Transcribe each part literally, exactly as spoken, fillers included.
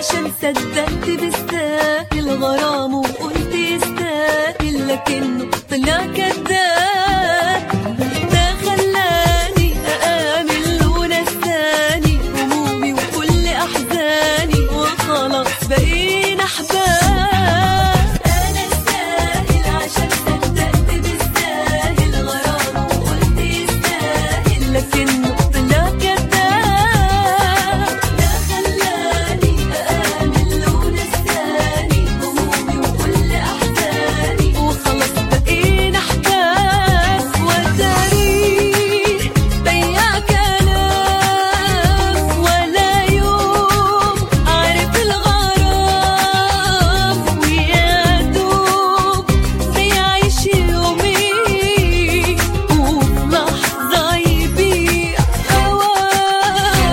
عشان صدقت بالساهل غرامه وقلت يستاهل، لكنه طلع كداب. ده خلاني أآمن ونساني همومي وكل أحزاني، وخلاص بقينا أحباب. أنا استاهل عشان صدقت بالساهل غرامه وقلت يستاهل، لكنه طلع كداب. ده خلاني أآمن ونساني همومي وكل أحزاني، وخلاص بقينا أحباب. والتاريخ بياع كلام ولا يوم عارف الغرام، ويا دوب بيعيش يومين وفي لحظة يبيع هواه.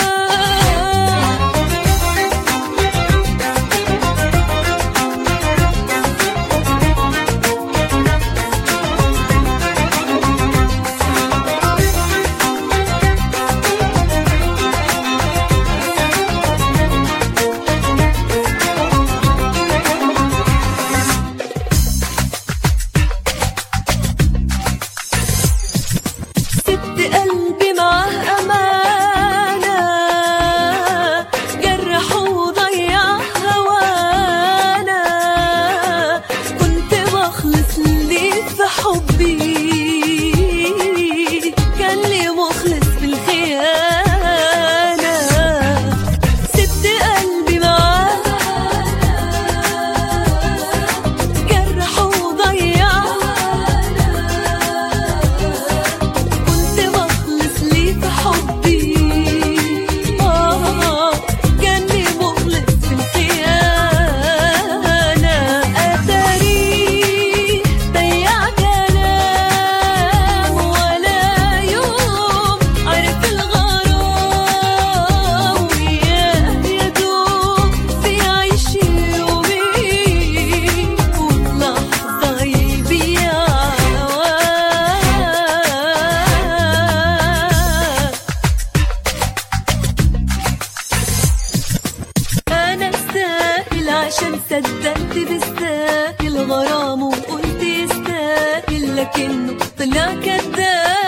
سبت قلبي معاه أمانة، جرح وضيع هوانا. كنت بخلص ليه في حبي، كان لي مخلص في الخيانة. سبت قلبي معاه جرح وضيع، كنت بخلص ليه في حبي. آه كان لي مخلص في الخيانة. أتاريه بياع كلام ولا يوم عرف الغرام، وياه يا دوب بيعيش يومين وفي لحظة يبيع هواه. أنا استاهل عشان صدقت بالساهل غرامه وقلت يستاهل، لكنه طلع كداب.